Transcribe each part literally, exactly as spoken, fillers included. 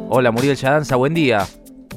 Hola, Muriel Yadanza, buen día.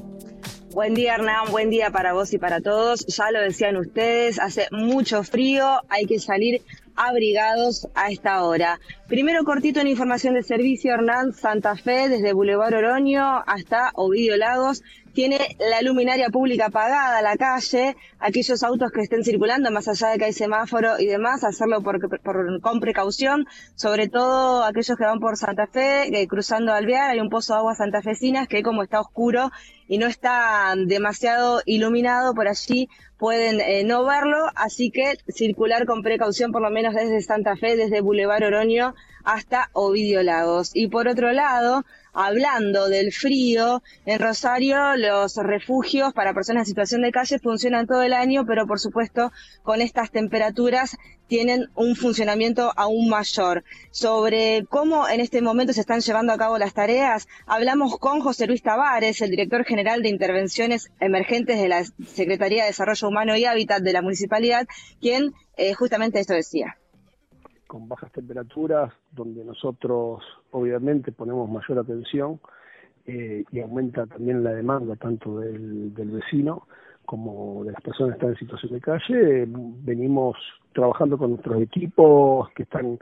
Buen día, Hernán, buen día para vos y para todos. Ya lo decían ustedes, hace mucho frío, hay que salir abrigados a esta hora. Primero cortito en información de servicio, Hernán. Santa Fe, desde Boulevard Oroño hasta Ovidio Lagos, tiene la luminaria pública apagada, la calle. Aquellos autos que estén circulando, más allá de que hay semáforo y demás, hacerlo por, por, con precaución, sobre todo aquellos que van por Santa Fe, eh, cruzando Alvear, hay un pozo de aguas santafesinas que como está oscuro y no está demasiado iluminado por allí, pueden eh, no verlo, así que circular con precaución por lo menos desde Santa Fe, desde Boulevard Oroño hasta Ovidio Lagos. Y por otro lado, hablando del frío, en Rosario los refugios para personas en situación de calle funcionan todo el año, pero por supuesto con estas temperaturas tienen un funcionamiento aún mayor. Sobre cómo en este momento se están llevando a cabo las tareas, hablamos con José Luis Tavares, el director general de Intervenciones Emergentes de la Secretaría de Desarrollo Humano y Hábitat de la Municipalidad, quien eh, justamente esto decía. Con bajas temperaturas, donde nosotros obviamente ponemos mayor atención eh, y aumenta también la demanda tanto del, del vecino como de las personas que están en situación de calle, eh, venimos trabajando con nuestros equipos que están,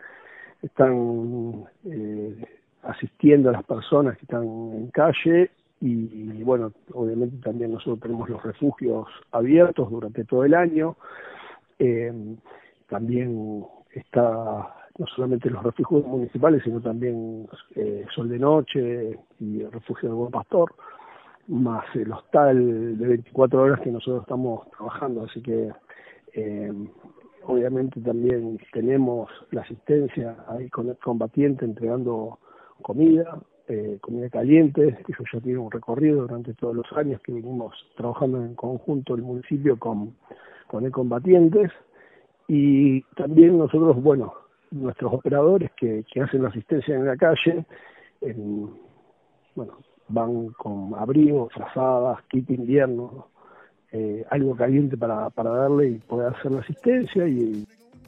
están eh, asistiendo a las personas que están en calle y, y bueno, obviamente también nosotros tenemos los refugios abiertos durante todo el año, eh, también está no solamente los refugios municipales, sino también eh, Sol de Noche y el refugio del Buen Pastor, más el hostal de veinticuatro horas que nosotros estamos trabajando, así que eh, obviamente también tenemos la asistencia ahí con el combatiente entregando comida, eh, comida caliente. Ellos ya tienen un recorrido durante todos los años que venimos trabajando en conjunto el municipio con, con el combatientes. Y también nosotros, bueno, nuestros operadores que, que hacen la asistencia en la calle, en, bueno, van con abrigos, frazadas, kit invierno, eh, algo caliente para, para darle y poder hacer la asistencia y...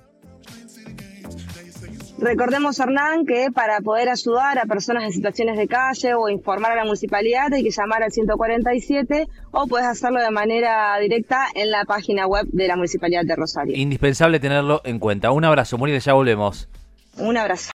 Recordemos, Hernán, que para poder ayudar a personas en situaciones de calle o informar a la municipalidad hay que llamar al ciento cuarenta y siete o puedes hacerlo de manera directa en la página web de la Municipalidad de Rosario. Indispensable tenerlo en cuenta. Un abrazo, Muriel, ya volvemos. Un abrazo.